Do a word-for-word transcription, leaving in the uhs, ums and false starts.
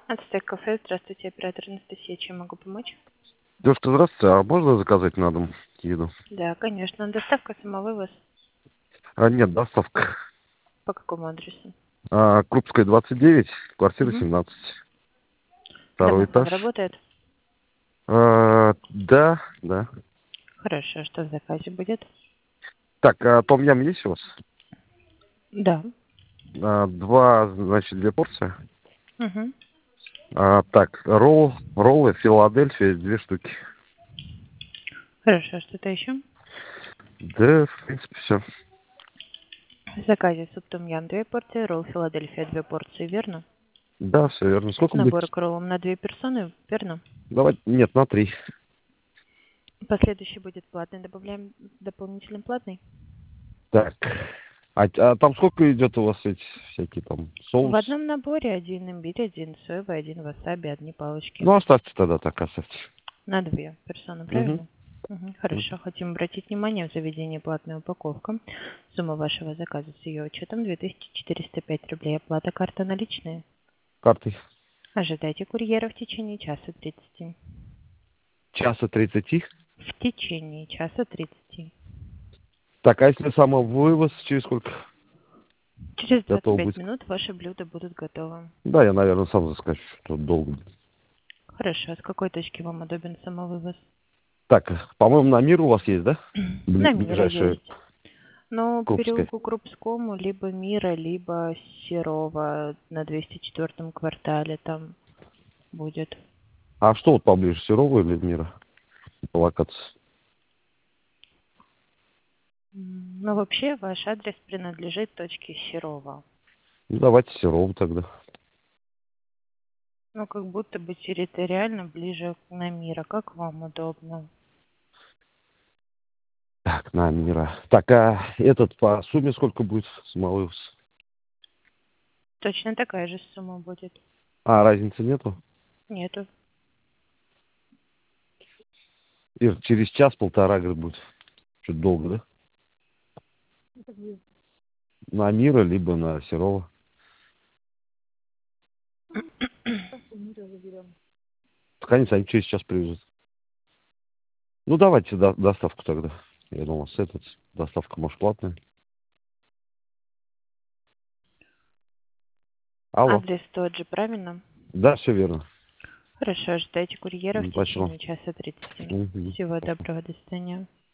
Ацтек кафе. Здравствуйте, оператор Анастасия. Чем могу помочь? Девушка, здравствуйте. А можно заказать на дом еду? Да, конечно. Доставка, самовывоз. А, нет, доставка. По какому адресу? А, Крупская, двадцать девять, квартира Угу. семнадцать. Второй Домофон этаж. работает? А, да, да. Хорошо. Что в заказе будет? Так, а том-ям есть у вас? Да. А, два, значит, две порции. Угу. А, так, ролл, роллы Филадельфия, две штуки. Хорошо. Что-то еще? Да, в принципе, все. В заказе суп том-ям две порции, ролл Филадельфия две порции, верно? Да, все верно. Сколько будет? Набор к роллам на две персоны, верно? Давайте, нет, на три. Последующий будет платный. Добавляем дополнительный платный. Так. А, а там сколько идет у вас эти всякие там В соус? одном наборе один имбирь, один соевый, один васаби, одни палочки. Ну, оставьте тогда так, оставьте. На две персоны, Угу. правильно? Мгм. Хорошо. Хотим обратить внимание, в заведении платная упаковка. Сумма вашего заказа с ее учетом две тысячи четыреста пять рублей. Оплата карта наличные. Картой. Ожидайте курьера в течение часа тридцати. Часа тридцати. В течение часа тридцати. Так, а если самовывоз, через сколько Через двадцать готов пять быть? минут ваши блюда будут готовы. Да, я, наверное, сам заскочу, что долго будет. Хорошо. С какой точки вам удобен самовывоз? Так, по-моему, на мир у вас есть, да? На Бли- Мира ближайшая есть. Но по Крупская. переулку Крупскому, либо Мира, либо Серова на двести четвёртом квартале там будет. А что вот поближе, Серова или Мира? По локации. М, Ну, вообще, ваш адрес принадлежит точке Серова. Ну, давайте Серову тогда. Ну, как будто бы территориально ближе к на Мира. Как вам удобно? Так, на Мира. Так, а этот по сумме сколько будет самовывоз? Точно такая же сумма будет. А, разницы нету? Нету. Ир, через час-полтора, говорит, будет. Чуть долго, да? На Мира, либо на Серова. Так они сами через час привезут. Ну, давайте до- доставку тогда. Я думал, с этот, доставка, может, платная. Алло. Адрес тот же, правильно? Да, все верно. Хорошо, ожидайте курьера в М, Спасибо. течение часа тридцати. Мгм. Всего доброго, до свидания.